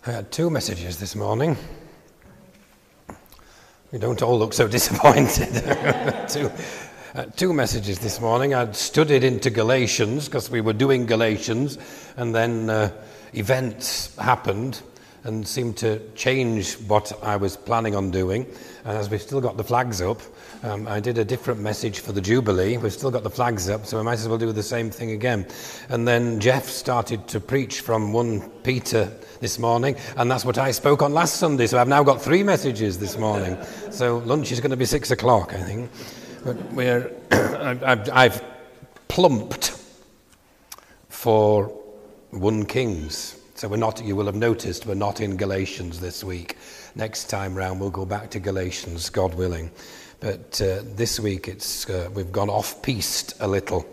I had two messages this morning. You don't all look so disappointed. Two messages this morning. I'd studied into Galatians because we were doing Galatians, and then events happened and seemed to change what I was planning on doing. And as we've still got the flags up, I did a different message for the Jubilee. We've still got the flags up, so I might as well do the same thing again. And then Jeff started to preach from 1 Peter this morning, and that's what I spoke on last Sunday. So I've now got 3 messages this morning. So lunch is going to be 6 o'clock, I think. But I've plumped for 1 Kings. So we're not, you will have noticed, we're not in Galatians this week. Next time round we'll go back to Galatians, God willing. But this week we've gone off-piste a little.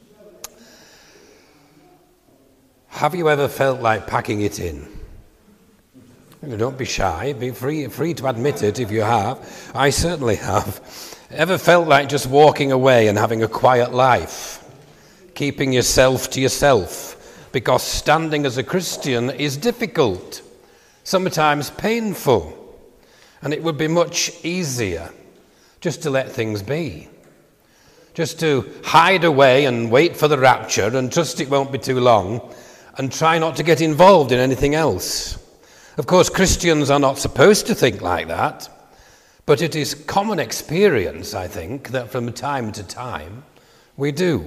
Have you ever felt like packing it in? Don't be shy, be free to admit it if you have. I certainly have. Ever felt like just walking away and having a quiet life? Keeping yourself to yourself? Because standing as a Christian is difficult, sometimes painful, and it would be much easier just to let things be, just to hide away and wait for the rapture and trust it won't be too long and try not to get involved in anything else. Of course, Christians are not supposed to think like that, but it is common experience, I think, that from time to time we do.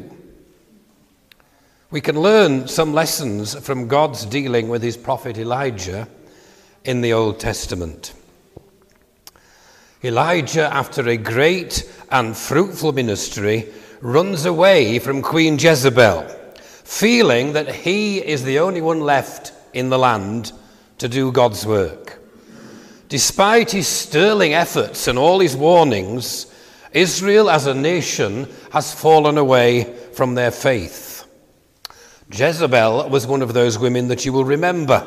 We can learn some lessons from God's dealing with his prophet Elijah in the Old Testament. Elijah, after a great and fruitful ministry, runs away from Queen Jezebel, feeling that he is the only one left in the land to do God's work. Despite his sterling efforts and all his warnings, Israel as a nation has fallen away from their faith. Jezebel was one of those women that you will remember.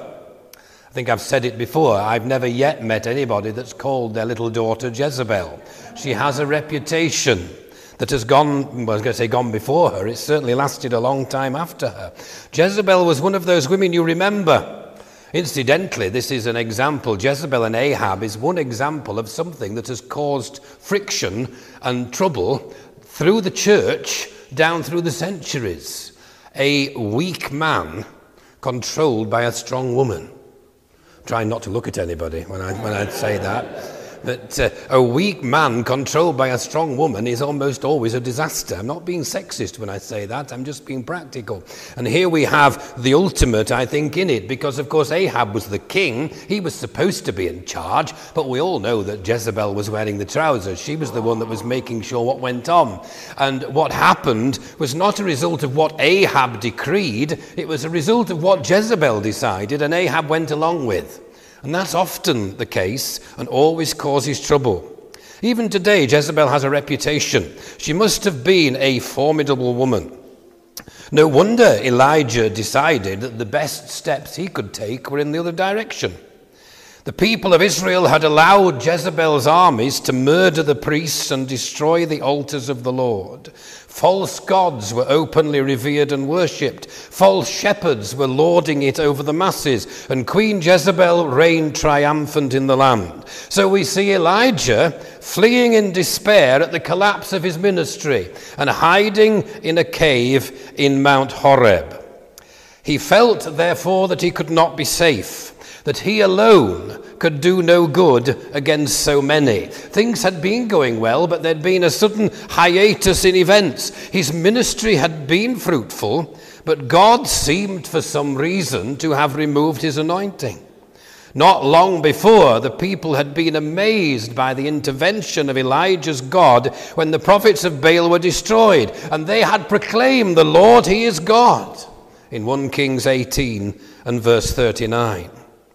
I think I've said it before. I've never yet met anybody that's called their little daughter Jezebel. She has a reputation that has gone, well, I was going to say gone before her. It's certainly lasted a long time after her. Jezebel was one of those women you remember. Incidentally, this is an example. Jezebel and Ahab is one example of something that has caused friction and trouble through the church down through the centuries. A weak man controlled by a strong woman. Trying not to look at anybody when I say that. But a weak man controlled by a strong woman is almost always a disaster. I'm not being sexist when I say that. I'm just being practical. And here we have the ultimate, I think, in it. Because, of course, Ahab was the king. He was supposed to be in charge. But we all know that Jezebel was wearing the trousers. She was the one that was making sure what went on. And what happened was not a result of what Ahab decreed. It was a result of what Jezebel decided and Ahab went along with. And that's often the case and always causes trouble. Even today, Jezebel has a reputation. She must have been a formidable woman. No wonder Elijah decided that the best steps he could take were in the other direction. The people of Israel had allowed Jezebel's armies to murder the priests and destroy the altars of the Lord. False gods were openly revered and worshipped. False shepherds were lording it over the masses. And Queen Jezebel reigned triumphant in the land. So we see Elijah fleeing in despair at the collapse of his ministry and hiding in a cave in Mount Horeb. He felt, therefore, that he could not be safe, that he alone could do no good against so many. Things had been going well, but there'd been a sudden hiatus in events. His ministry had been fruitful, but God seemed for some reason to have removed his anointing. Not long before, the people had been amazed by the intervention of Elijah's God when the prophets of Baal were destroyed, and they had proclaimed, "The Lord, he is God," in 1 Kings 18 and verse 39.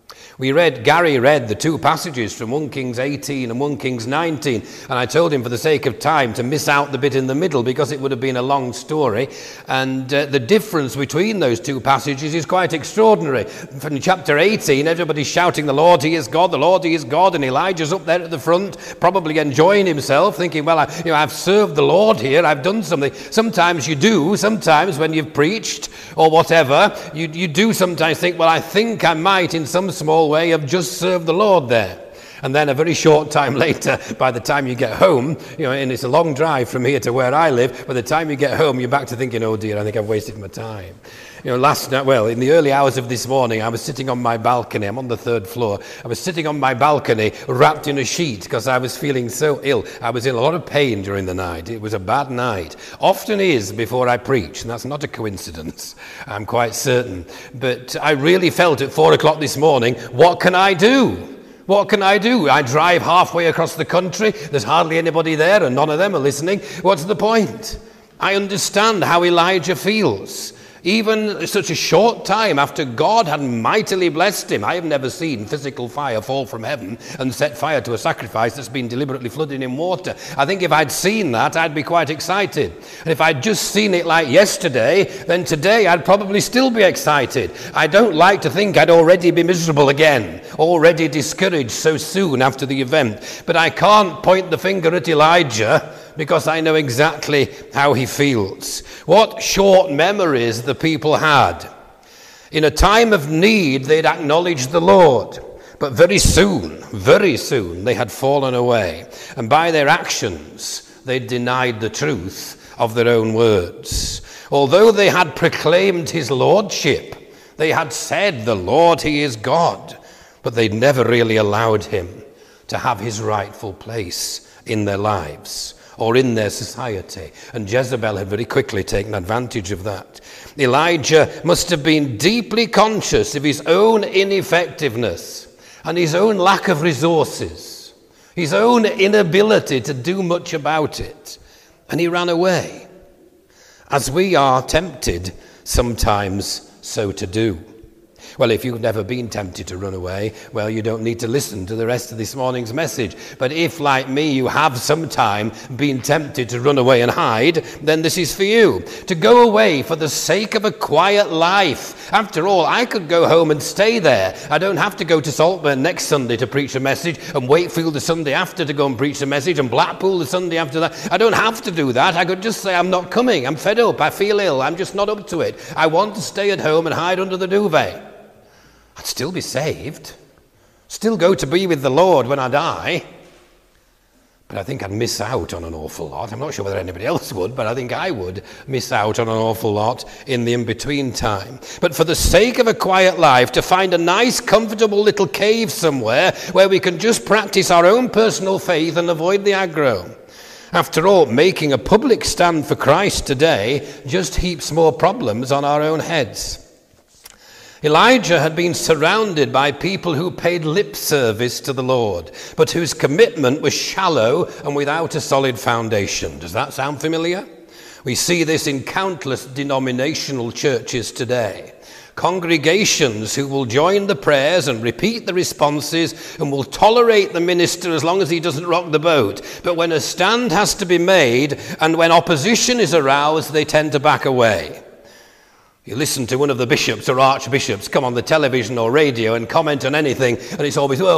Gary read the 2 passages from 1 Kings 18 and 1 Kings 19, and I told him for the sake of time to miss out the bit in the middle because it would have been a long story, and the difference between those 2 passages is quite extraordinary. From chapter 18, everybody's shouting, "The Lord, he is God, the Lord, he is God," and Elijah's up there at the front, probably enjoying himself, thinking, well, I've served the Lord here, I've done something. Sometimes you do, sometimes when you've preached or whatever, you do sometimes think, well, I think I might in some small small way of just serve the Lord there. And then a very short time later, by the time you get home, and it's a long drive from here to where I live, by the time you get home, you're back to thinking, oh dear, I think I've wasted my time. Last night, in the early hours of this morning, I was sitting on my balcony. I'm on the 3rd floor. I was sitting on my balcony wrapped in a sheet because I was feeling so ill. I was in a lot of pain during the night. It was a bad night. Often is before I preach, and that's not a coincidence, I'm quite certain. But I really felt at 4 o'clock this morning, what can I do? What can I do? I drive halfway across the country. There's hardly anybody there, and none of them are listening. What's the point? I understand how Elijah feels. Even such a short time after God had mightily blessed him. I have never seen physical fire fall from heaven and set fire to a sacrifice that's been deliberately flooded in water. I think if I'd seen that, I'd be quite excited. And if I'd just seen it like yesterday, then today I'd probably still be excited. I don't like to think I'd already be miserable again, already discouraged so soon after the event. But I can't point the finger at Elijah, because I know exactly how he feels. What short memories the people had. In a time of need, they'd acknowledged the Lord. But very soon, they had fallen away. And by their actions, they denied the truth of their own words. Although they had proclaimed his lordship, they had said, the Lord, he is God. But they'd never really allowed him to have his rightful place in their lives or in their society. And Jezebel had very quickly taken advantage of that. Elijah must have been deeply conscious of his own ineffectiveness and his own lack of resources, his own inability to do much about it. And he ran away, as we are tempted sometimes so to do. Well, if you've never been tempted to run away, well, you don't need to listen to the rest of this morning's message. But if, like me, you have sometime been tempted to run away and hide, then this is for you. To go away for the sake of a quiet life. After all, I could go home and stay there. I don't have to go to Saltburn next Sunday to preach a message, and Wakefield the Sunday after to go and preach a message, and Blackpool the Sunday after that. I don't have to do that. I could just say, I'm not coming. I'm fed up. I feel ill. I'm just not up to it. I want to stay at home and hide under the duvet. I'd still be saved, still go to be with the Lord when I die, but I think I'd miss out on an awful lot. I'm not sure whether anybody else would, but I think I would miss out on an awful lot in the in-between time. But for the sake of a quiet life, to find a nice, comfortable little cave somewhere where we can just practice our own personal faith and avoid the aggro. After all, making a public stand for Christ today just heaps more problems on our own heads. Elijah had been surrounded by people who paid lip service to the Lord, but whose commitment was shallow and without a solid foundation. Does that sound familiar? We see this in countless denominational churches today. Congregations who will join the prayers and repeat the responses and will tolerate the minister as long as he doesn't rock the boat. But when a stand has to be made and when opposition is aroused, they tend to back away. You listen to one of the bishops or archbishops come on the television or radio and comment on anything, and it's always, well.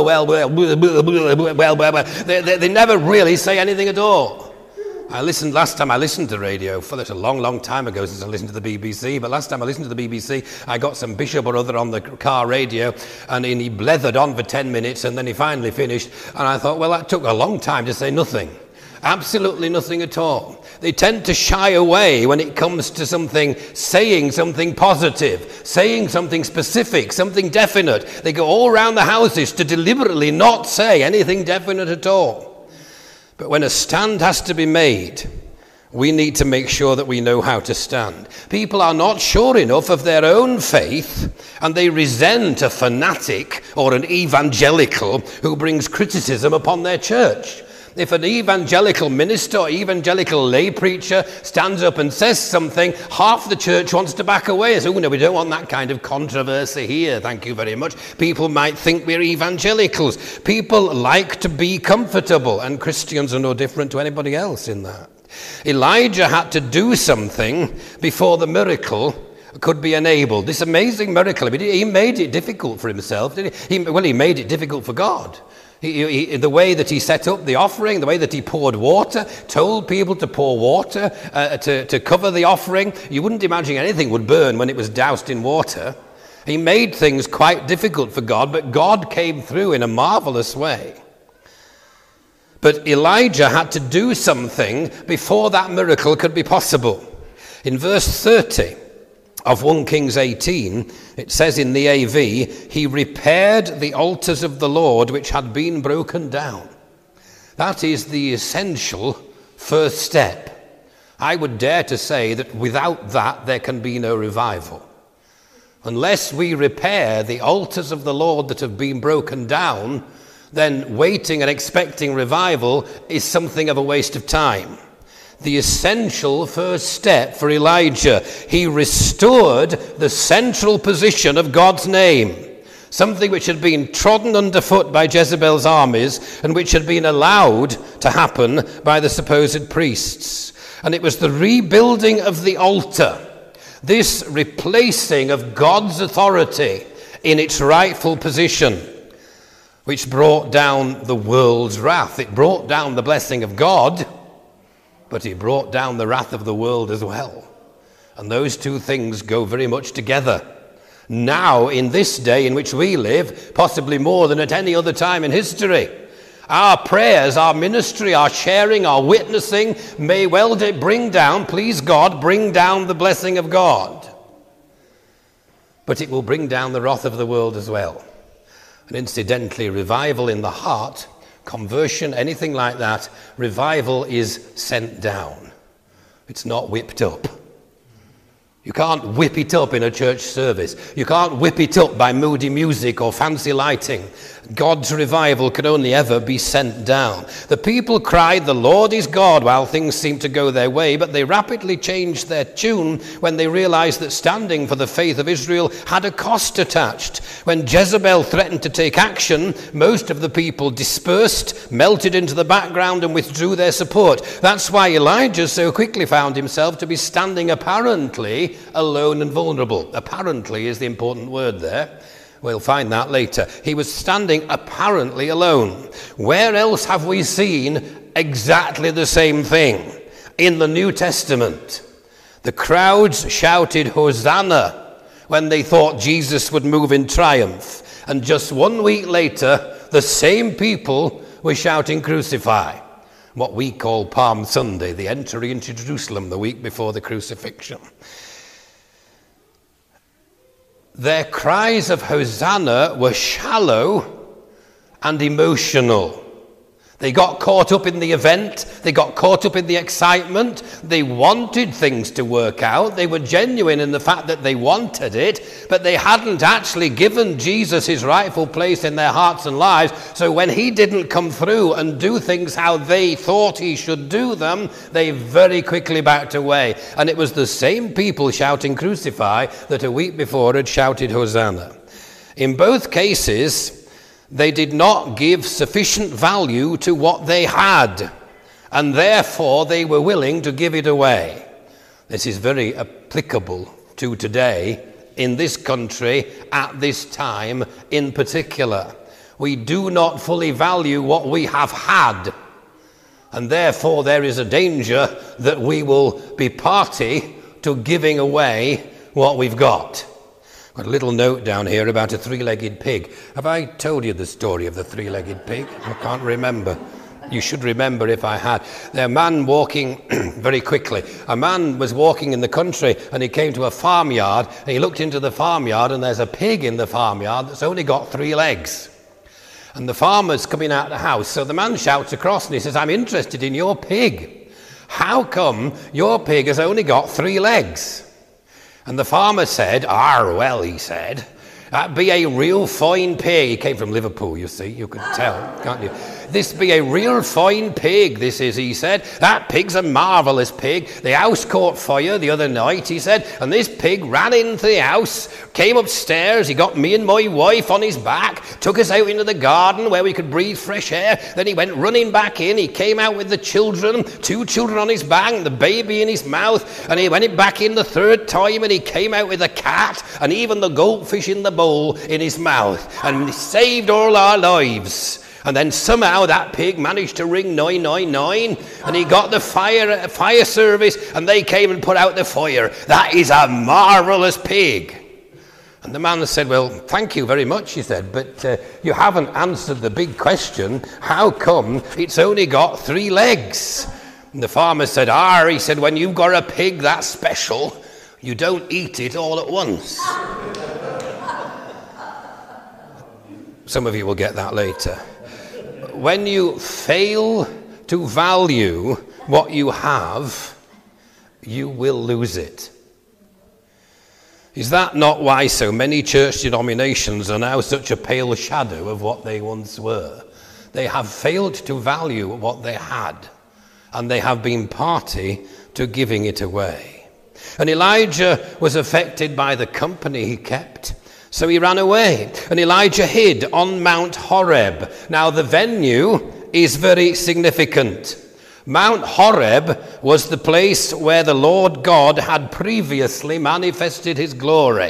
They never really say anything at all. Last time I listened to radio, that's a long, long time ago since I listened to the BBC, but last time I listened to the BBC, I got some bishop or other on the car radio, and he blethered on for 10 minutes, and then he finally finished, and I thought, well, that took a long time to say nothing. Absolutely nothing at all. They tend to shy away when it comes to saying something positive, saying something specific, something definite. They go all around the houses to deliberately not say anything definite at all. But when a stand has to be made, we need to make sure that we know how to stand. People are not sure enough of their own faith, and they resent a fanatic or an evangelical who brings criticism upon their church. If an evangelical minister or evangelical lay preacher stands up and says something, half the church wants to back away and say, oh no, we don't want that kind of controversy here, thank you very much. People might think we're evangelicals. People like to be comfortable, and Christians are no different to anybody else in that. Elijah had to do something before the miracle could be enabled. This amazing miracle, he made it difficult for himself, didn't he? He made it difficult for God. The way that he set up the offering, the way that he poured water, told people to pour water to cover the offering. You wouldn't imagine anything would burn when it was doused in water. He made things quite difficult for God, but God came through in a marvelous way. But Elijah had to do something before that miracle could be possible. In verse 30 of 1 Kings 18, it says in the AV, he repaired the altars of the Lord which had been broken down. That is the essential first step. I would dare to say that without that there can be no revival. Unless we repair the altars of the Lord that have been broken down, then waiting and expecting revival is something of a waste of time. The essential first step for Elijah, he restored the central position of God's name, something which had been trodden underfoot by Jezebel's armies and which had been allowed to happen by the supposed priests. And it was the rebuilding of the altar, this replacing of God's authority in its rightful position, which brought down the world's wrath. It brought down the blessing of God, but it brought down the wrath of the world as well. And those two things go very much together. Now, in this day in which we live, possibly more than at any other time in history, our prayers, our ministry, our sharing, our witnessing may well bring down, please God, bring down the blessing of God. But it will bring down the wrath of the world as well. And incidentally, revival in the heart, conversion, anything like that, revival is sent down. It's not whipped up. You can't whip it up in a church service. You can't whip it up by moody music or fancy lighting. God's revival can only ever be sent down. The people cried, "The Lord is God," while things seemed to go their way, but they rapidly changed their tune when they realized that standing for the faith of Israel had a cost attached. When Jezebel threatened to take action, most of the people dispersed, melted into the background, and withdrew their support. That's why Elijah so quickly found himself to be standing apparently alone and vulnerable. Apparently is the important word there. We'll find that later. He was standing apparently alone. Where else have we seen exactly the same thing? In the New Testament. The crowds shouted Hosanna when they thought Jesus would move in triumph. And just 1 week later, the same people were shouting Crucify. What we call Palm Sunday, the entry into Jerusalem the week before the crucifixion. Their cries of Hosanna were shallow and emotional. They got caught up in the event. They got caught up in the excitement. They wanted things to work out. They were genuine in the fact that they wanted it, but they hadn't actually given Jesus his rightful place in their hearts and lives. So when he didn't come through and do things how they thought he should do them, they very quickly backed away. And it was the same people shouting Crucify that a week before had shouted Hosanna. In both cases, they did not give sufficient value to what they had, and therefore they were willing to give it away. This is very applicable to today, in this country, at this time in particular. We do not fully value what we have had, and therefore there is a danger that we will be party to giving away what we've got. Got a little note down here about a three-legged pig. Have I told you the story of the three-legged pig? I can't remember. You should remember if I had. There, a man walking very quickly. A man was walking in the country and he came to a farmyard and he looked into the farmyard and there's a pig in the farmyard that's only got 3 legs. And the farmer's coming out of the house. So the man shouts across and he says, "I'm interested in your pig. How come your pig has only got 3 legs?" And the farmer said, well, he said, "That be a real fine pig." He came from Liverpool, you see, you could tell, can't you? "This be a real fine pig, this is," he said. "That pig's a marvellous pig. The house caught fire the other night," he said, "and this pig ran into the house, came upstairs, he got me and my wife on his back, took us out into the garden where we could breathe fresh air, then he went running back in, he came out with the children, 2 children on his back, and the baby in his mouth, and he went back in the 3rd time, and he came out with a cat, and even the goldfish in the bowl in his mouth, and he saved all our lives." And then somehow that pig managed to ring 999, and he got the fire service, and they came and put out the fire. "That is a marvellous pig." And the man said, well, thank you very much, he said, but you haven't answered the big question. How come it's only got 3 legs? And the farmer said, he said, when you've got a pig that special, you don't eat it all at once. Some of you will get that later. When you fail to value what you have, you will lose it. Is that not why so many church denominations are now such a pale shadow of what they once were? They have failed to value what they had, and they have been party to giving it away. And Elijah was affected by the company he kept, so he ran away. And Elijah hid on Mount Horeb. Now the venue is very significant. Mount Horeb was the place where the Lord God had previously manifested his glory.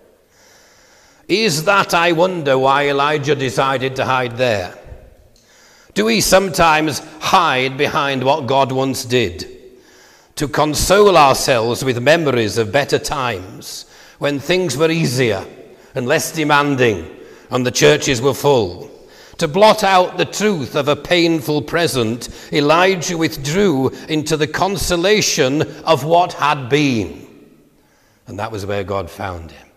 Is that, I wonder, why Elijah decided to hide there? Do we sometimes hide behind what God once did to console ourselves with memories of better times when things were easier and less demanding and the churches were full? To blot out the truth of a painful present, Elijah withdrew into the consolation of what had been. And that was where God found him.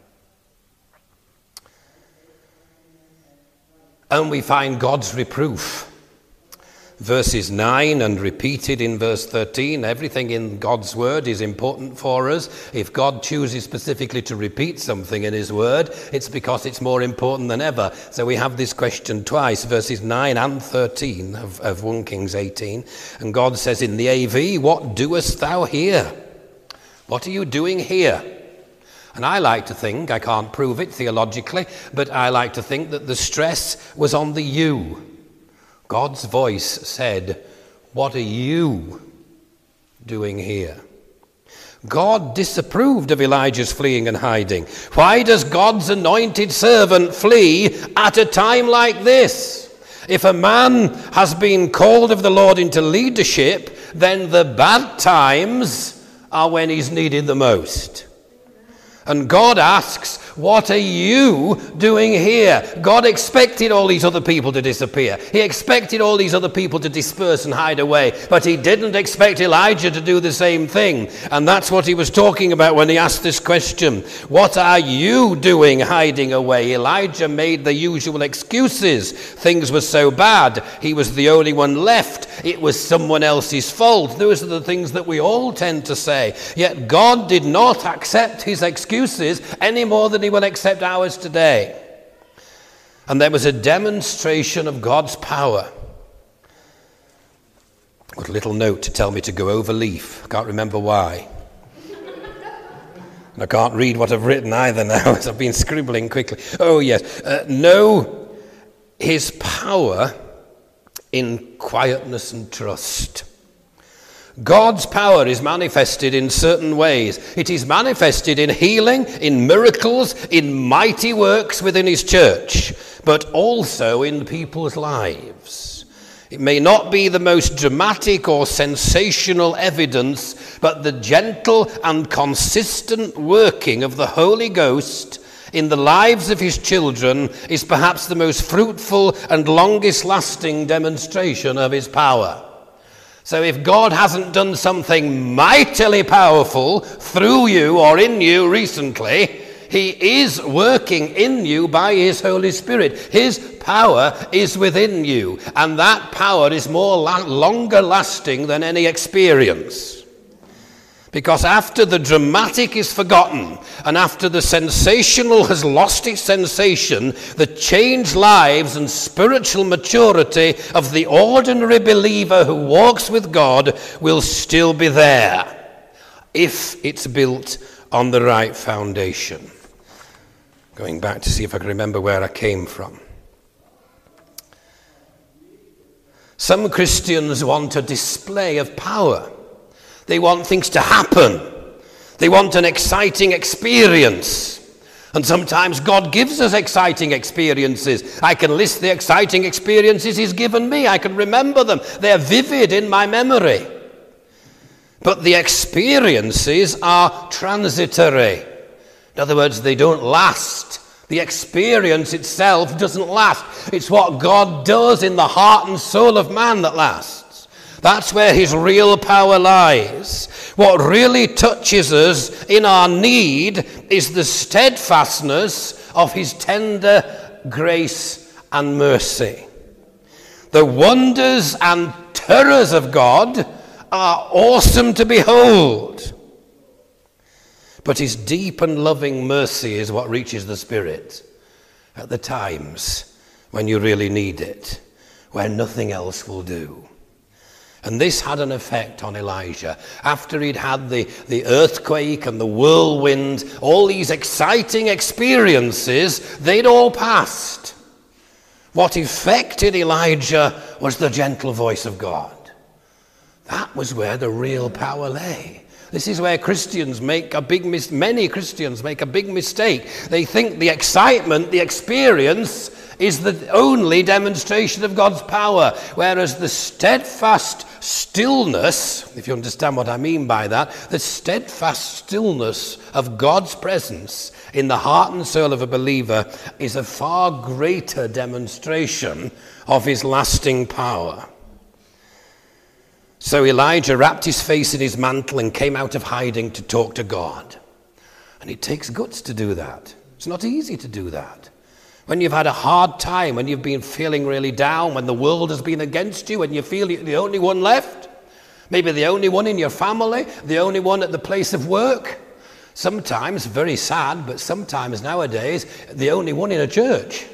And we find God's reproof. Verses 9 and repeated in verse 13. Everything in God's word is important for us. If God chooses specifically to repeat something in his word, it's because it's more important than ever. So we have this question twice, verses 9 and 13 of 1 Kings 18. And God says in the AV, "What doest thou here?" What are you doing here? And I like to think, I can't prove it theologically, but I like to think that the stress was on the you. God's voice said, "What are you doing here?" God disapproved of Elijah's fleeing and hiding. Why does God's anointed servant flee at a time like this? If a man has been called of the Lord into leadership, then the bad times are when he's needed the most. And God asks, what are you doing here? God expected all these other people to disappear. He expected all these other people to disperse and hide away. But he didn't expect Elijah to do the same thing. And that's what he was talking about when he asked this question. What are you doing hiding away? Elijah made the usual excuses. Things were so bad. He was the only one left. It was someone else's fault. Those are the things that we all tend to say. Yet God did not accept his excuses any more than he will accept ours today. And there was a demonstration of God's power. Got a little note to tell me to go over leaf. I can't remember why. And I can't read what I've written either now, as I've been scribbling quickly. Oh yes, know his power in quietness and trust. God's power is manifested in certain ways. It is manifested in healing, in miracles, in mighty works within his church, but also in people's lives. It may not be the most dramatic or sensational evidence, but the gentle and consistent working of the Holy Ghost in the lives of his children is perhaps the most fruitful and longest lasting demonstration of his power. So if God hasn't done something mightily powerful through you or in you recently, he is working in you by his Holy Spirit. His power is within you, and that power is more longer lasting than any experience. Because after the dramatic is forgotten, and after the sensational has lost its sensation, the changed lives and spiritual maturity of the ordinary believer who walks with God will still be there, if it's built on the right foundation. Going back to see if I can remember where I came from. Some Christians want a display of power. They want things to happen. They want an exciting experience. And sometimes God gives us exciting experiences. I can list the exciting experiences he's given me. I can remember them. They're vivid in my memory. But the experiences are transitory. In other words, they don't last. The experience itself doesn't last. It's what God does in the heart and soul of man that lasts. That's where his real power lies. What really touches us in our need is the steadfastness of his tender grace and mercy. The wonders and terrors of God are awesome to behold. But his deep and loving mercy is what reaches the spirit at the times when you really need it, where nothing else will do. And this had an effect on Elijah. After he'd had the earthquake and the whirlwind, all these exciting experiences, they'd all passed. What affected Elijah was the gentle voice of God. That was where the real power lay. This is where many Christians make a big mistake. They think the excitement, the experience, is the only demonstration of God's power, whereas the steadfast stillness, if you understand what I mean by that, the steadfast stillness of God's presence in the heart and soul of a believer is a far greater demonstration of his lasting power. So Elijah wrapped his face in his mantle and came out of hiding to talk to God. And it takes guts to do that. It's not easy to do that. When you've had a hard time, when you've been feeling really down, when the world has been against you, and you feel you're the only one left, maybe the only one in your family, the only one at the place of work, sometimes, very sad, but sometimes nowadays, the only one in a church.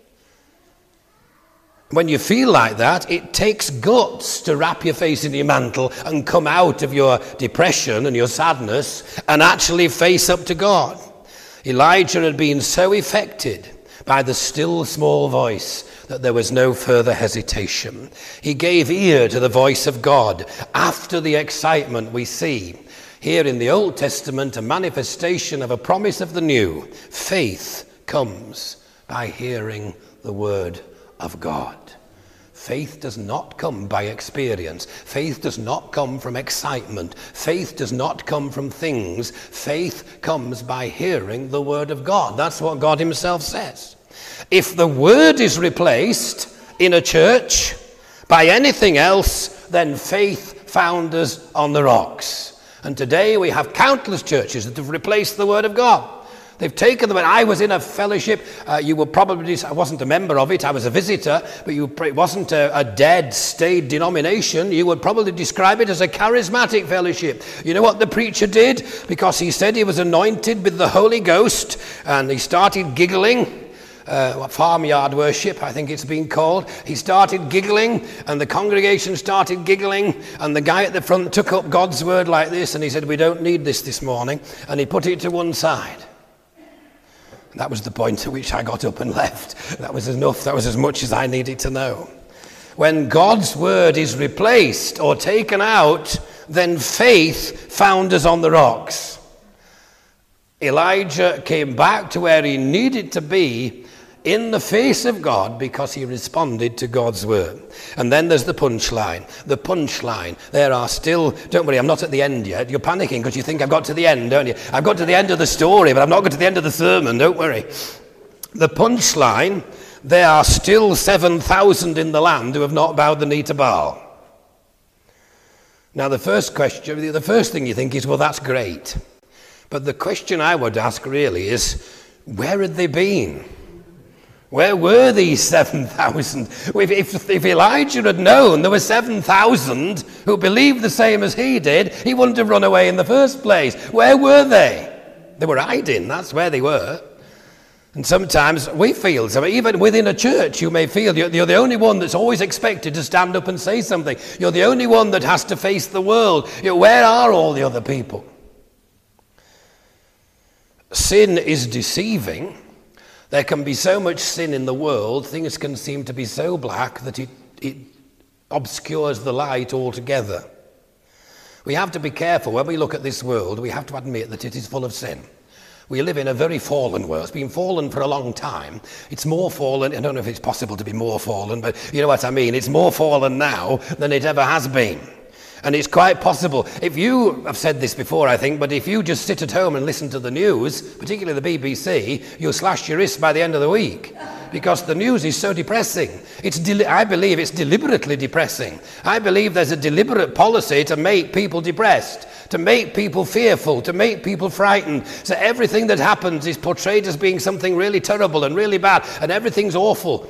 When you feel like that, it takes guts to wrap your face in your mantle and come out of your depression and your sadness and actually face up to God. Elijah had been so affected by the still small voice that there was no further hesitation. He gave ear to the voice of God. After the excitement, we see here in the Old Testament a manifestation of a promise of the new. Faith comes by hearing the word of God. Faith does not come by experience. Faith does not come from excitement. Faith does not come from things. Faith comes by hearing the word of God. That's what God himself says. If the word is replaced in a church by anything else, then faith founders on the rocks. And today we have countless churches that have replaced the word of God. They've taken them. I was in a fellowship. You will probably, I wasn't a member of it. I was a visitor, but it wasn't a dead, stayed denomination. You would probably describe it as a charismatic fellowship. You know what the preacher did? Because he said he was anointed with the Holy Ghost, and he started giggling. Farmyard worship, I think it's been called. He started giggling, and the congregation started giggling, and the guy at the front took up God's word like this, and he said, "We don't need this morning," and he put it to one side. That was the point at which I got up and left. That was enough. That was as much as I needed to know. When God's word is replaced or taken out, then faith founders on the rocks. Elijah came back to where he needed to be in the face of God because he responded to God's word. And then there's the punchline. The punchline. There are still, don't worry, I'm not at the end yet. You're panicking because you think I've got to the end, don't you? I've got to the end of the story, but I've not got to the end of the sermon, don't worry. The punchline, there are still 7,000 in the land who have not bowed the knee to Baal. Now the first thing you think is, well, that's great. But the question I would ask really is, where had they been? Where were these 7,000? If Elijah had known there were 7,000 who believed the same as he did, he wouldn't have run away in the first place. Where were they? They were hiding. That's where they were. And sometimes we feel, so even within a church, you may feel you're the only one that's always expected to stand up and say something. You're the only one that has to face the world. Where are all the other people? Sin is deceiving. There can be so much sin in the world, things can seem to be so black that it obscures the light altogether. We have to be careful. When we look at this world, we have to admit that it is full of sin. We live in a very fallen world. It's been fallen for a long time. It's more fallen. I don't know if it's possible to be more fallen, but you know what I mean. It's more fallen now than it ever has been. And it's quite possible, if you, I've said this before I think, but if you just sit at home and listen to the news, particularly the BBC, you'll slash your wrists by the end of the week. Because the news is so depressing. I believe it's deliberately depressing. I believe there's a deliberate policy to make people depressed, to make people fearful, to make people frightened. So everything that happens is portrayed as being something really terrible and really bad, and everything's awful.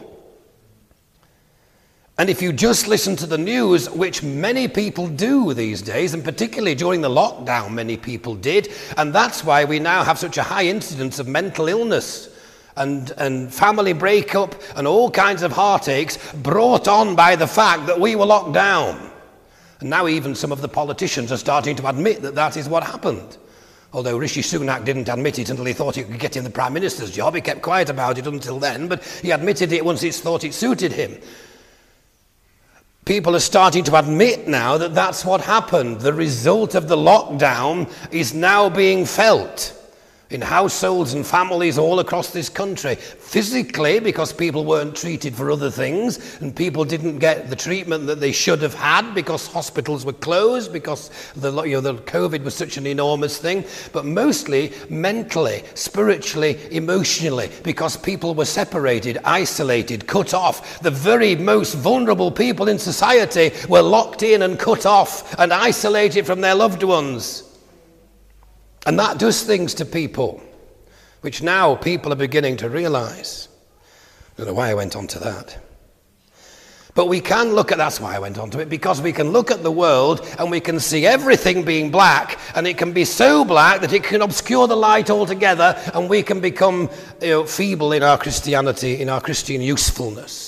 And if you just listen to the news, which many people do these days, and particularly during the lockdown many people did, and that's why we now have such a high incidence of mental illness and family breakup and all kinds of heartaches brought on by the fact that we were locked down. And now even some of the politicians are starting to admit that that is what happened. Although Rishi Sunak didn't admit it until he thought he could get in the Prime Minister's job. He kept quiet about it until then, but he admitted it once he thought it suited him. People are starting to admit now that that's what happened. The result of the lockdown is now being felt in households and families all across this country. Physically, because people weren't treated for other things and people didn't get the treatment that they should have had because hospitals were closed, because the COVID was such an enormous thing, but mostly mentally, spiritually, emotionally, because people were separated, isolated, cut off. The very most vulnerable people in society were locked in and cut off and isolated from their loved ones. And that does things to people, which now people are beginning to realize. I don't know why I went on to that. But we can look at, that's why I went on to it, because we can look at the world and we can see everything being black, and it can be so black that it can obscure the light altogether, and we can become feeble in our Christianity, in our Christian usefulness.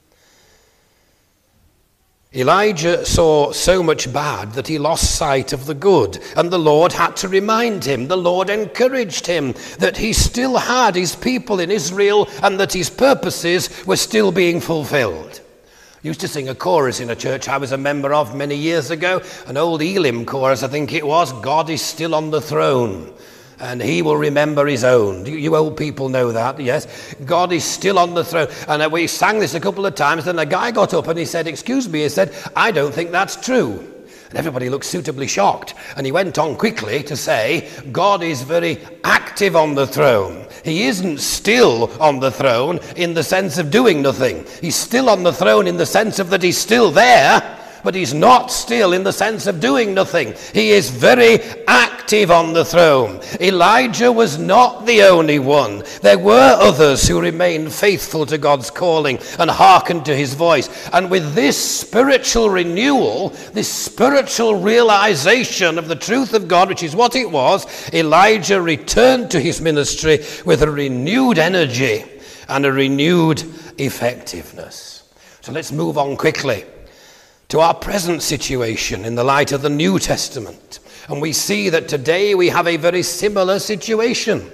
Elijah saw so much bad that he lost sight of the good, and the Lord had to remind him, the Lord encouraged him that he still had his people in Israel and that his purposes were still being fulfilled. I used to sing a chorus in a church I was a member of many years ago, an old Elim chorus I think it was, God is still on the throne. And he will remember his own. You old people know that, yes? God is still on the throne. And we sang this a couple of times. Then a guy got up and he said, excuse me, he said, I don't think that's true. And everybody looked suitably shocked. And he went on quickly to say, God is very active on the throne. He isn't still on the throne in the sense of doing nothing. He's still on the throne in the sense of that he's still there, but he's not still in the sense of doing nothing. He is very active on the throne. Elijah was not the only one. There were others who remained faithful to God's calling and hearkened to his voice. And with this spiritual renewal, this spiritual realization of the truth of God, which is what it was, Elijah returned to his ministry with a renewed energy and a renewed effectiveness. So let's move on quickly to our present situation in the light of the New Testament. And we see that today we have a very similar situation.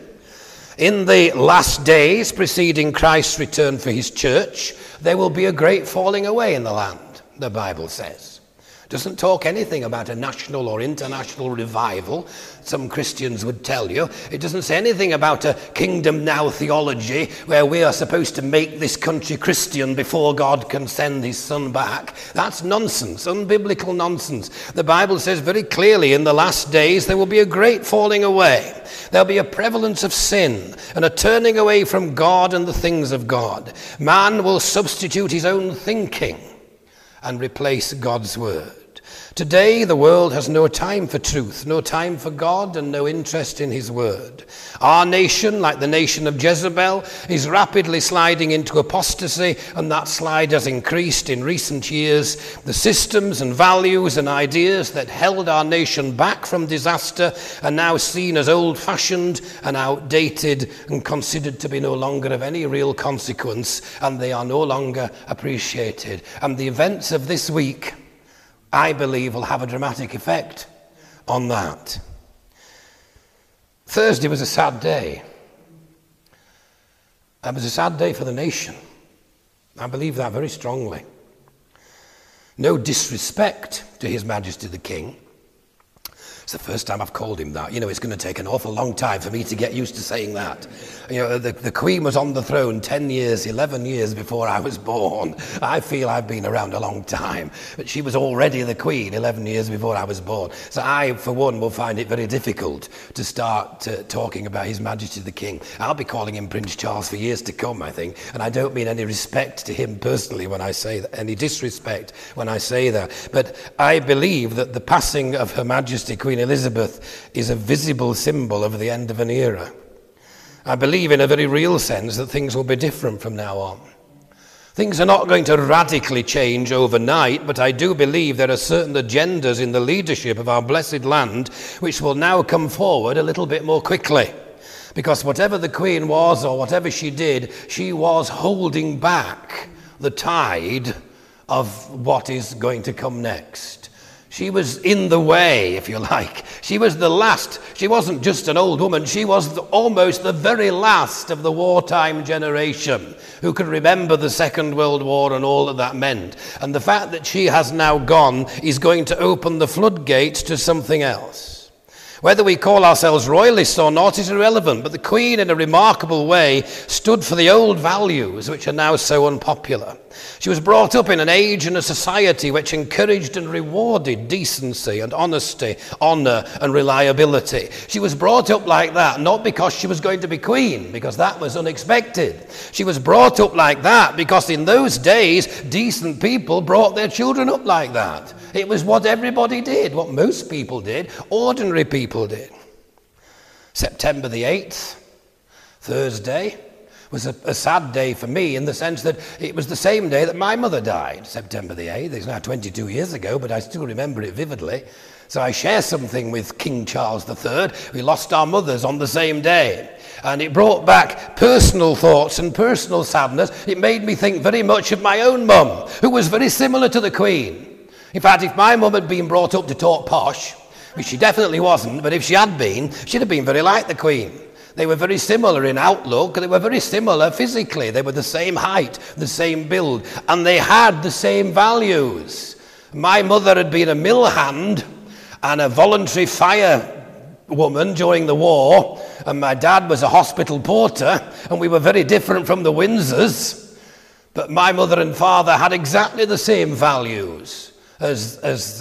In the last days preceding Christ's return for his church, there will be a great falling away in the land, the Bible says. It doesn't talk anything about a national or international revival, some Christians would tell you. It doesn't say anything about a kingdom now theology where we are supposed to make this country Christian before God can send his son back. That's nonsense, unbiblical nonsense. The Bible says very clearly in the last days there will be a great falling away. There'll be a prevalence of sin and a turning away from God and the things of God. Man will substitute his own thinking and replace God's word. Today, the world has no time for truth, no time for God, and no interest in his word. Our nation, like the nation of Jezebel, is rapidly sliding into apostasy, and that slide has increased in recent years. The systems and values and ideas that held our nation back from disaster are now seen as old-fashioned and outdated and considered to be no longer of any real consequence, and they are no longer appreciated. And the events of this week, I believe, will have a dramatic effect on that. Thursday was a sad day. It was a sad day for the nation. I believe that very strongly. No disrespect to His Majesty the King. It's the first time I've called him that. You know, it's going to take an awful long time for me to get used to saying that. You know, the Queen was on the throne 10 years, 11 years before I was born. I feel I've been around a long time. But she was already the Queen 11 years before I was born. So I, for one, will find it very difficult to start talking about His Majesty the King. I'll be calling him Prince Charles for years to come, I think. And I don't mean any respect to him personally when I say that, any disrespect when I say that. But I believe that the passing of Her Majesty Queen Elizabeth is a visible symbol of the end of an era. I believe in a very real sense that things will be different from now on. Things are not going to radically change overnight, but I do believe there are certain agendas in the leadership of our blessed land which will now come forward a little bit more quickly. Because whatever the Queen was or whatever she did, she was holding back the tide of what is going to come next. She was in the way, if you like. She was the last. She wasn't just an old woman. She was almost the very last of the wartime generation who could remember the Second World War and all that meant. And the fact that she has now gone is going to open the floodgates to something else. Whether we call ourselves royalists or not is irrelevant, but the Queen, in a remarkable way, stood for the old values which are now so unpopular. She was brought up in an age and a society which encouraged and rewarded decency and honesty, honour and reliability. She was brought up like that, not because she was going to be Queen, because that was unexpected. She was brought up like that because in those days, decent people brought their children up like that. It was what everybody did, what most people did, ordinary people did. September the 8th, Thursday, was a sad day for me in the sense that it was the same day that my mother died, September the 8th. It's now 22 years ago, but I still remember it vividly. So I share something with King Charles III. We lost our mothers on the same day. And it brought back personal thoughts and personal sadness. It made me think very much of my own mum, who was very similar to the Queen. In fact, if my mum had been brought up to talk posh, which she definitely wasn't, but if she had been, she'd have been very like the Queen. They were very similar in outlook. They were very similar physically. They were the same height, the same build, and they had the same values. My mother had been a mill hand and a voluntary fire woman during the war, and my dad was a hospital porter, and we were very different from the Windsors. But my mother and father had exactly the same values as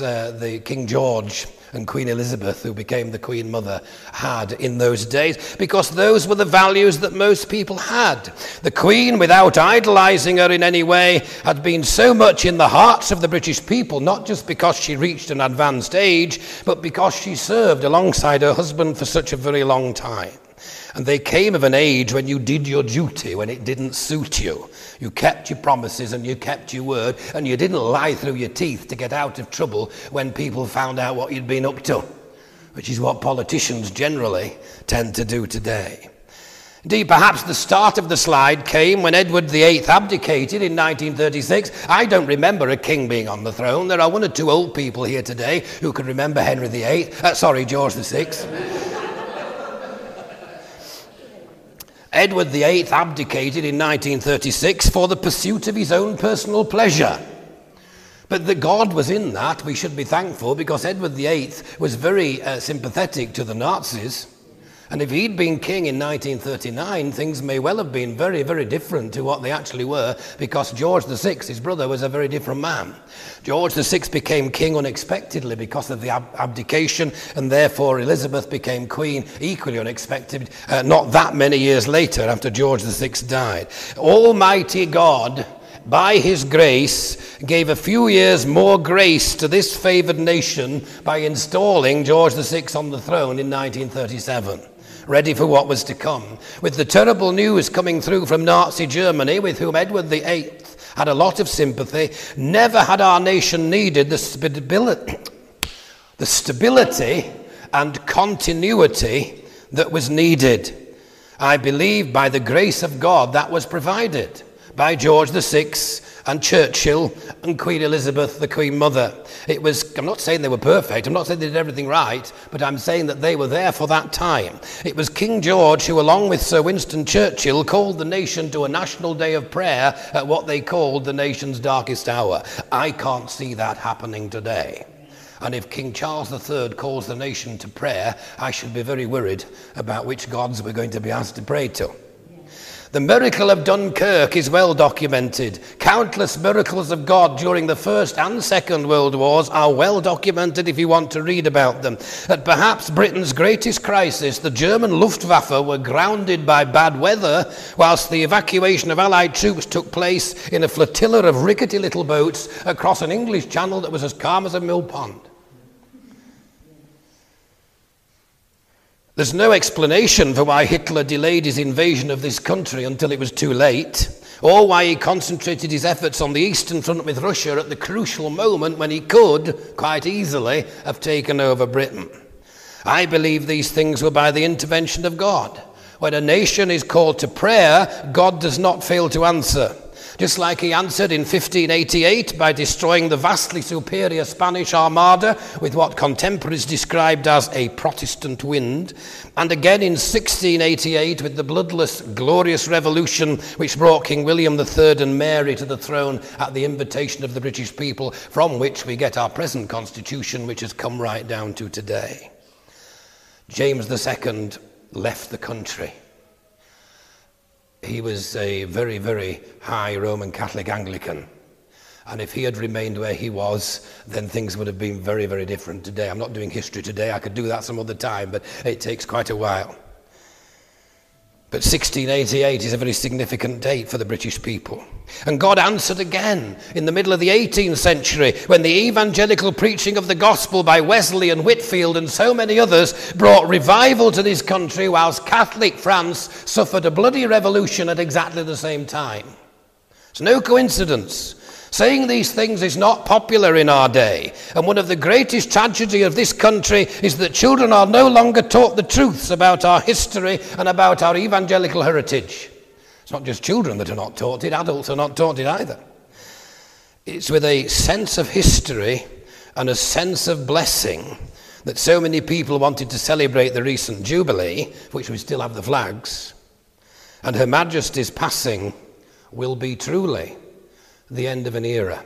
the King George and Queen Elizabeth, who became the Queen Mother, had in those days, because those were the values that most people had. The Queen, without idolising her in any way, had been so much in the hearts of the British people, not just because she reached an advanced age, but because she served alongside her husband for such a very long time. And they came of an age when you did your duty, when it didn't suit you. You kept your promises and you kept your word, and you didn't lie through your teeth to get out of trouble when people found out what you'd been up to, which is what politicians generally tend to do today. Indeed, perhaps the start of the slide came when Edward VIII abdicated in 1936. I don't remember a king being on the throne. There are one or two old people here today who can remember George VI. Edward VIII abdicated in 1936 for the pursuit of his own personal pleasure. But that God was in that, we should be thankful, because Edward VIII was very sympathetic to the Nazis. And if he'd been king in 1939, things may well have been very, very different to what they actually were, because George VI, his brother, was a very different man. George VI became king unexpectedly because of the abdication, and therefore Elizabeth became queen equally unexpected, not that many years later after George VI died. Almighty God, by his grace, gave a few years more grace to this favoured nation by installing George VI on the throne in 1937. Ready for what was to come. With the terrible news coming through from Nazi Germany, with whom Edward VIII had a lot of sympathy, never had our nation needed the stability and continuity that was needed. I believe by the grace of God that was provided by George VI and Churchill and Queen Elizabeth, the Queen Mother. I'm not saying they were perfect, I'm not saying they did everything right, but I'm saying that they were there for that time. It was King George who, along with Sir Winston Churchill, called the nation to a national day of prayer at what they called the nation's darkest hour. I can't see that happening today. And if King Charles III calls the nation to prayer, I should be very worried about which gods we're going to be asked to pray to. The miracle of Dunkirk is well documented. Countless miracles of God during the First and Second World Wars are well documented if you want to read about them. At perhaps Britain's greatest crisis, the German Luftwaffe were grounded by bad weather, whilst the evacuation of Allied troops took place in a flotilla of rickety little boats across an English channel that was as calm as a mill pond. There's no explanation for why Hitler delayed his invasion of this country until it was too late, or why he concentrated his efforts on the Eastern Front with Russia at the crucial moment when he could, quite easily, have taken over Britain. I believe these things were by the intervention of God. When a nation is called to prayer, God does not fail to answer. Just like he answered in 1588 by destroying the vastly superior Spanish Armada with what contemporaries described as a Protestant wind, and again in 1688 with the bloodless, glorious revolution which brought King William III and Mary to the throne at the invitation of the British people, from which we get our present constitution, which has come right down to today. James II left the country. He was a very, very high Roman Catholic Anglican. And if he had remained where he was, then things would have been very, very different today. I'm not doing history today. I could do that some other time, but it takes quite a while. But 1688 is a very significant date for the British people. And God answered again in the middle of the 18th century when the evangelical preaching of the gospel by Wesley and Whitefield and so many others brought revival to this country, whilst Catholic France suffered a bloody revolution at exactly the same time. It's no coincidence. Saying these things is not popular in our day, and one of the greatest tragedies of this country is that children are no longer taught the truths about our history and about our evangelical heritage. It's not just children that are not taught it, adults are not taught it either. It's with a sense of history and a sense of blessing that so many people wanted to celebrate the recent Jubilee, which we still have the flags, and Her Majesty's passing will be truly the end of an era.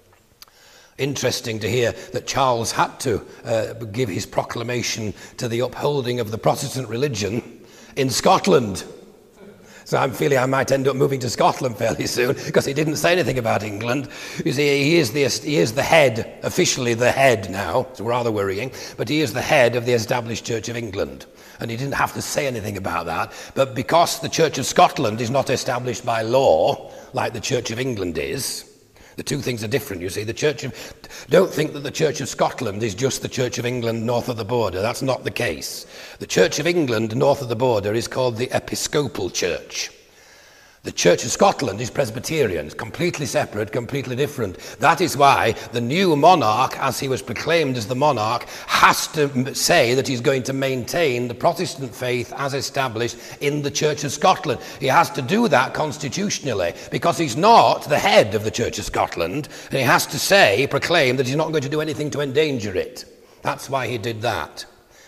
Interesting to hear that Charles had to give his proclamation to the upholding of the Protestant religion in Scotland. So I'm feeling I might end up moving to Scotland fairly soon, because he didn't say anything about England. You see, he is the head, officially the head now. It's rather worrying, but he is the head of the established Church of England. And he didn't have to say anything about that. But because the Church of Scotland is not established by law, like the Church of England is, the two things are different, you see. Don't think that the Church of Scotland is just the Church of England north of the border. That's not the case. The Church of England north of the border is called the Episcopal Church. The Church of Scotland is Presbyterian. It's completely separate, completely different. That is why the new monarch, as he was proclaimed as the monarch, has to say that he's going to maintain the Protestant faith as established in the Church of Scotland. He has to do that constitutionally, because he's not the head of the Church of Scotland, and he has to proclaim that he's not going to do anything to endanger it. That's why he did that.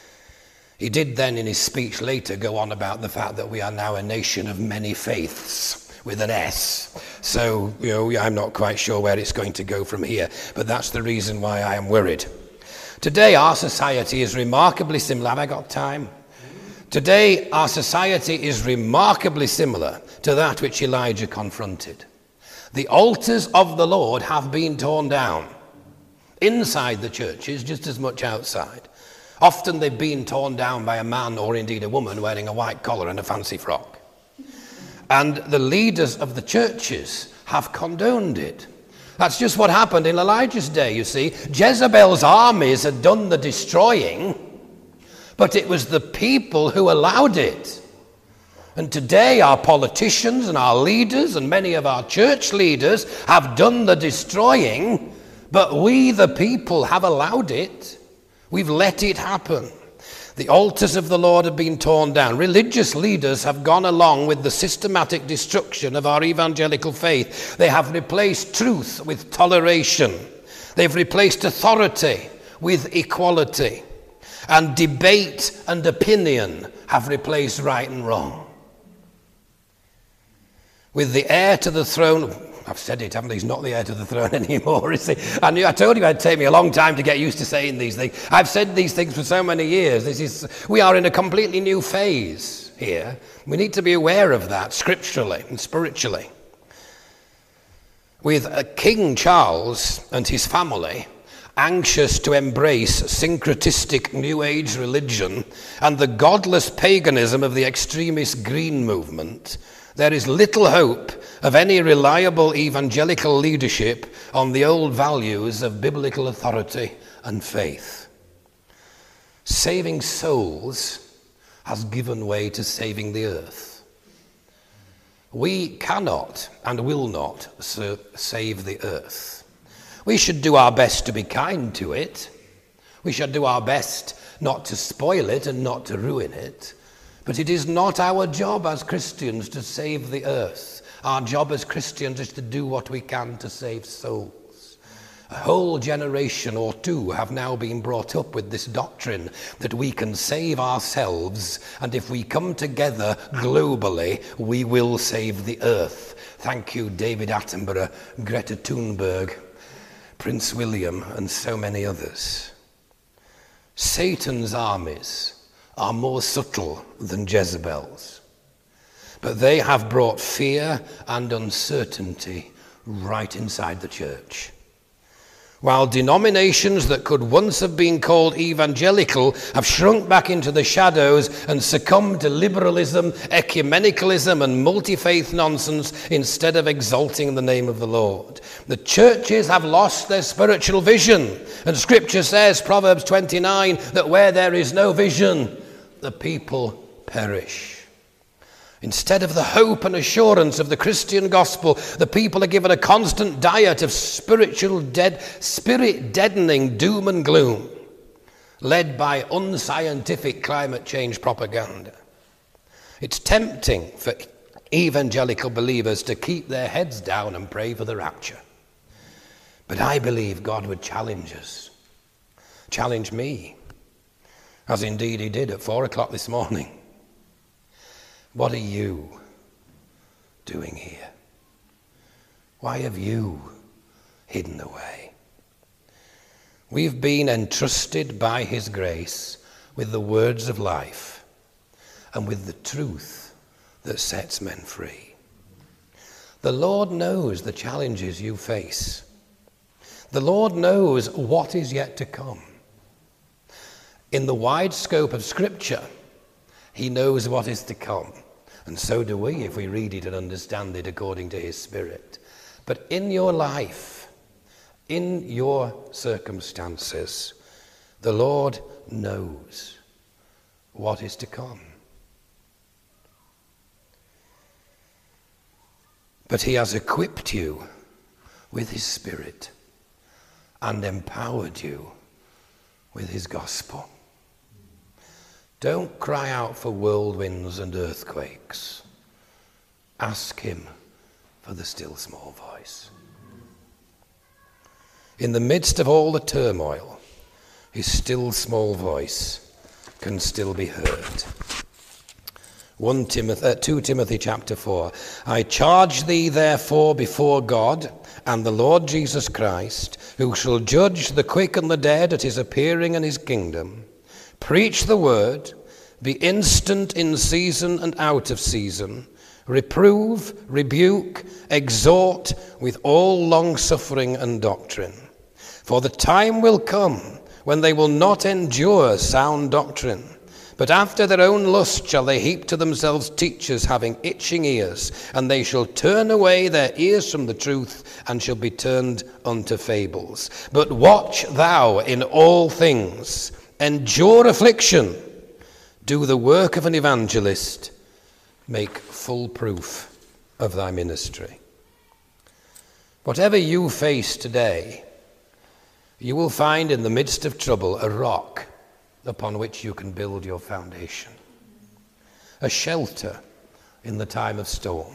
He did then in his speech later go on about the fact that we are now a nation of many faiths with an S. So, I'm not quite sure where it's going to go from here, but that's the reason why I am worried. Today our society is remarkably similar. Have I got time? Today our society is remarkably similar to that which Elijah confronted. The altars of the Lord have been torn down inside the churches just as much outside. Often they've been torn down by a man or indeed a woman wearing a white collar and a fancy frock. And the leaders of the churches have condoned it. That's just what happened in Elijah's day, you see. Jezebel's armies had done the destroying, but it was the people who allowed it. And today our politicians and our leaders and many of our church leaders have done the destroying, but we, the people, have allowed it. We've let it happen. The altars of the Lord have been torn down. Religious leaders have gone along with the systematic destruction of our evangelical faith. They have replaced truth with toleration. They've replaced authority with equality. And debate and opinion have replaced right and wrong. With the heir to the throne, I've said it, haven't I? He's not the heir to the throne anymore, is he? I told you it'd take me a long time to get used to saying these things. I've said these things for so many years. We are in a completely new phase here. We need to be aware of that scripturally and spiritually. With King Charles and his family anxious to embrace syncretistic New Age religion and the godless paganism of the extremist Green movement, there is little hope of any reliable evangelical leadership on the old values of biblical authority and faith. Saving souls has given way to saving the earth. We cannot and will not save the earth. We should do our best to be kind to it. We should do our best not to spoil it and not to ruin it. But it is not our job as Christians to save the earth. Our job as Christians is to do what we can to save souls. A whole generation or two have now been brought up with this doctrine that we can save ourselves, and if we come together globally, we will save the earth. Thank you, David Attenborough, Greta Thunberg, Prince William, and so many others. Satan's armies are more subtle than Jezebel's, but they have brought fear and uncertainty right inside the church. While denominations that could once have been called evangelical have shrunk back into the shadows and succumbed to liberalism, ecumenicalism, and multi-faith nonsense instead of exalting the name of the Lord. The churches have lost their spiritual vision. And Scripture says, Proverbs 29, that where there is no vision, the people perish. Instead of the hope and assurance of the Christian gospel, the people are given a constant diet of spirit-deadening doom and gloom, led by unscientific climate change propaganda. It's tempting for evangelical believers to keep their heads down and pray for the rapture. But I believe God would challenge us, challenge me, as indeed he did at 4 o'clock this morning. What are you doing here? Why have you hidden away? We've been entrusted by his grace with the words of life and with the truth that sets men free. The Lord knows the challenges you face. The Lord knows what is yet to come. In the wide scope of Scripture, he knows what is to come, and so do we if we read it and understand it according to his Spirit. But in your life, in your circumstances, the Lord knows what is to come. But he has equipped you with his Spirit and empowered you with his gospel. Don't cry out for whirlwinds and earthquakes. Ask him for the still small voice. In the midst of all the turmoil, his still small voice can still be heard. 2 Timothy chapter 4. I charge thee therefore before God and the Lord Jesus Christ, who shall judge the quick and the dead at his appearing in his kingdom. Preach the word, be instant in season and out of season, reprove, rebuke, exhort with all long-suffering and doctrine. For the time will come when they will not endure sound doctrine, but after their own lust shall they heap to themselves teachers having itching ears, and they shall turn away their ears from the truth, and shall be turned unto fables. But watch thou in all things, endure affliction, do the work of an evangelist, make full proof of thy ministry. Whatever you face today, you will find in the midst of trouble a rock upon which you can build your foundation, a shelter in the time of storm.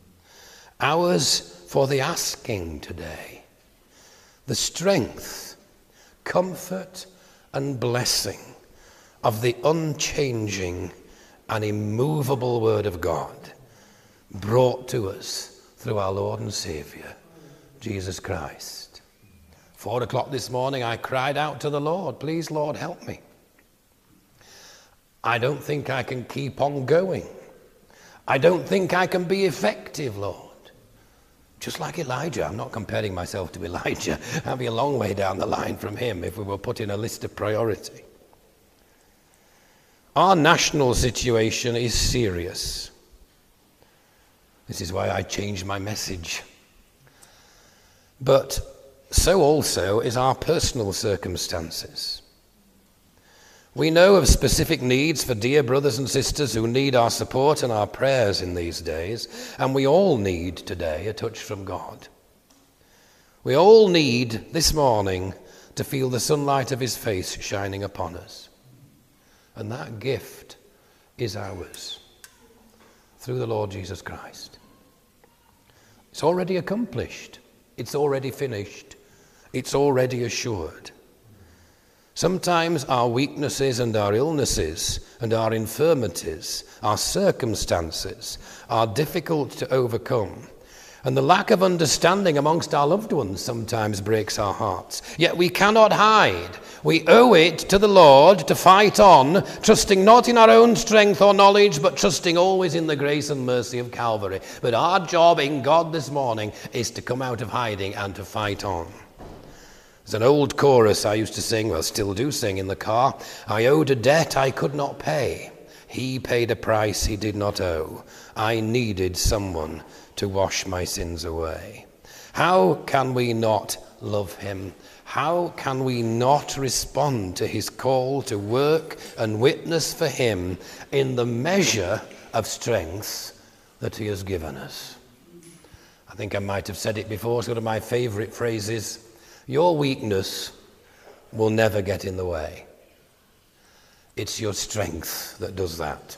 Ours for the asking today, the strength, comfort, and blessing of the unchanging and immovable Word of God, brought to us through our Lord and Saviour, Jesus Christ. 4 o'clock this morning, I cried out to the Lord, please, Lord, help me. I don't think I can keep on going. I don't think I can be effective, Lord. Just like Elijah. I'm not comparing myself to Elijah. I'd be a long way down the line from him if we were put in a list of priority. Our national situation is serious. This is why I changed my message. But so also is our personal circumstances. We know of specific needs for dear brothers and sisters who need our support and our prayers in these days, and we all need today a touch from God. We all need this morning to feel the sunlight of his face shining upon us. And that gift is ours through the Lord Jesus Christ. It's already accomplished. It's already finished. It's already assured. Sometimes our weaknesses and our illnesses and our infirmities, our circumstances are difficult to overcome. And the lack of understanding amongst our loved ones sometimes breaks our hearts. Yet we cannot hide. We owe it to the Lord to fight on, trusting not in our own strength or knowledge, but trusting always in the grace and mercy of Calvary. But our job in God this morning is to come out of hiding and to fight on. There's an old chorus I used to sing, well, still do sing in the car. I owed a debt I could not pay. He paid a price he did not owe. I needed someone to wash my sins away. How can we not love him? How can we not respond to his call to work and witness for him in the measure of strength that he has given us? I think I might have said it before. It's one of my favorite phrases. Your weakness will never get in the way. It's your strength that does that.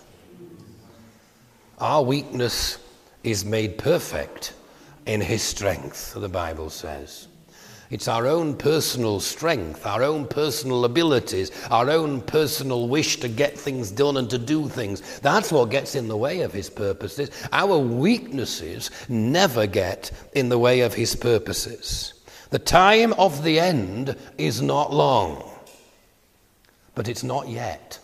Our weakness is made perfect in his strength, the Bible says. It's our own personal strength, our own personal abilities, our own personal wish to get things done and to do things. That's what gets in the way of his purposes. Our weaknesses never get in the way of his purposes. The time of the end is not long, but it's not yet.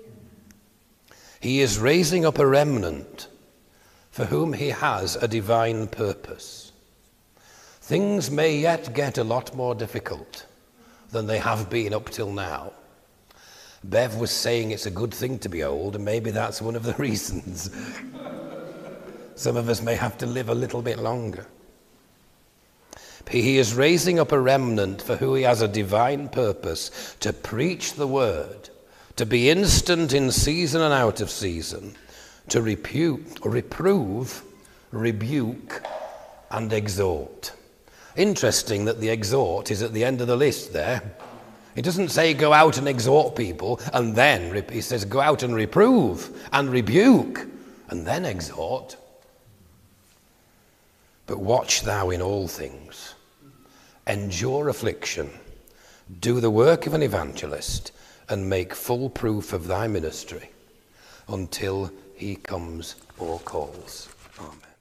He is raising up a remnant for whom he has a divine purpose. Things may yet get a lot more difficult than they have been up till now. Bev was saying it's a good thing to be old, and maybe that's one of the reasons. Some of us may have to live a little bit longer. He is raising up a remnant for whom he has a divine purpose to preach the word, to be instant in season and out of season, to reprove, rebuke, and exhort. Interesting that the exhort is at the end of the list there. It doesn't say go out and exhort people, and then it says go out and reprove and rebuke, and then exhort. But watch thou in all things, endure affliction, do the work of an evangelist, and make full proof of thy ministry until he comes or calls. Amen.